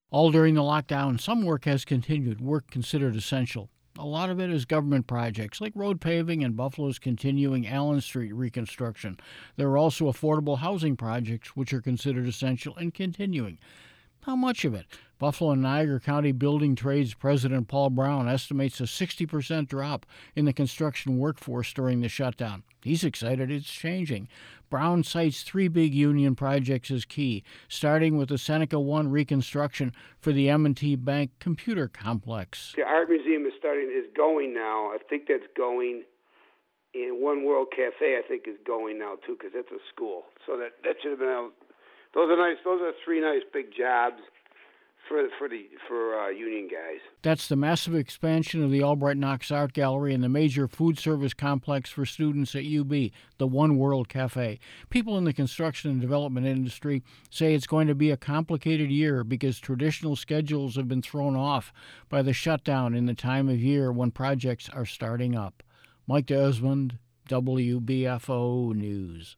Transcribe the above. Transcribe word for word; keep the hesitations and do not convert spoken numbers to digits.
All during the lockdown, some work has continued, work considered essential. A lot of it is government projects like road paving and Buffalo's continuing Allen Street reconstruction. There are also affordable housing projects which are considered essential and continuing. How much of it? Buffalo and Niagara County Building Trades President Paul Brown estimates a sixty percent drop in the construction workforce during the shutdown. He's excited it's changing. Brown cites three big union projects as key, starting with the Seneca One reconstruction for the M and T Bank computer complex. The art museum is starting is going now. I think that's going. And One World Cafe, I think, is going now too, because that's a school. So that that should have been out. Those are nice. Those are three nice big jobs for for the for uh, union guys. That's the massive expansion of the Albright Knox Art Gallery and the major food service complex for students at U B, the One World Cafe. People in the construction and development industry say it's going to be a complicated year because traditional schedules have been thrown off by the shutdown in the time of year when projects are starting up. Mike Desmond, W B F O News.